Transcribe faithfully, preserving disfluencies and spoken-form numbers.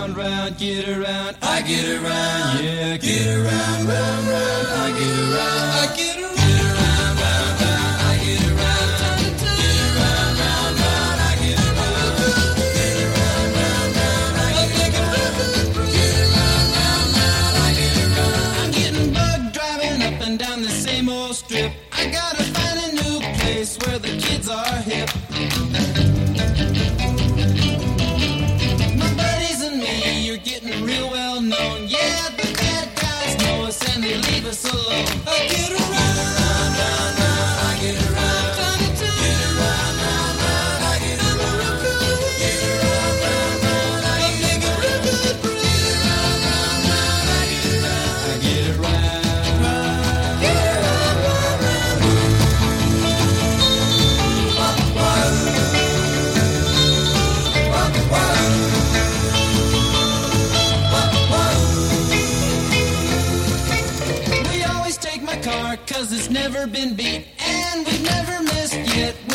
round, round, get around. I get around, yeah, get around, round, round. I get around, I get around. Get around, round, round. I get around. Get around, round, round. I get around. Get around, round, round. I get around. Get around, round, round. I get around. I'm getting bug driving up and down the same old strip. I gotta find a new place where the kids are hip. My buddies and me, you're getting real well known. Yeah, the bad guys know us and they leave us alone. I get around, round, round, round. I get around, get around, round, round. I get around, get around, round, round. I get around, get around, round, round. I get around, I get around, get around, round, round. We always take my car, cause it's never been beat, and we've never missed yet.